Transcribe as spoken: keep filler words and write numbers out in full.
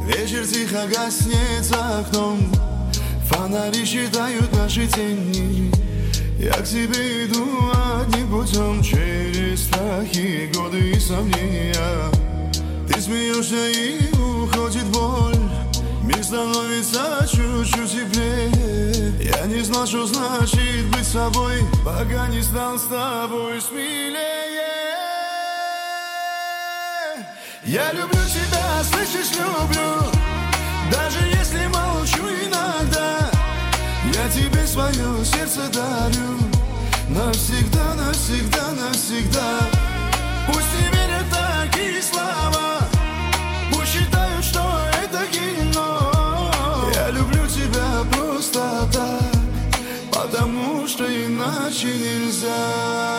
Вечер тихо гаснет за окном, фонари считают наши тени. Я к тебе иду одним путем, через страхи, годы и сомнения. Ты смеешься и уходит боль, мир становится чуть-чуть теплее. Я не знал, что значит быть собой, пока не стал с тобой смелее. Я люблю тебя, слышишь, люблю, даже если молчу иногда. Я тебе свое сердце дарю, навсегда, навсегда, навсегда. Пусть не верят такие слова, пусть считают, что это кино. Я люблю тебя просто так, потому что иначе нельзя.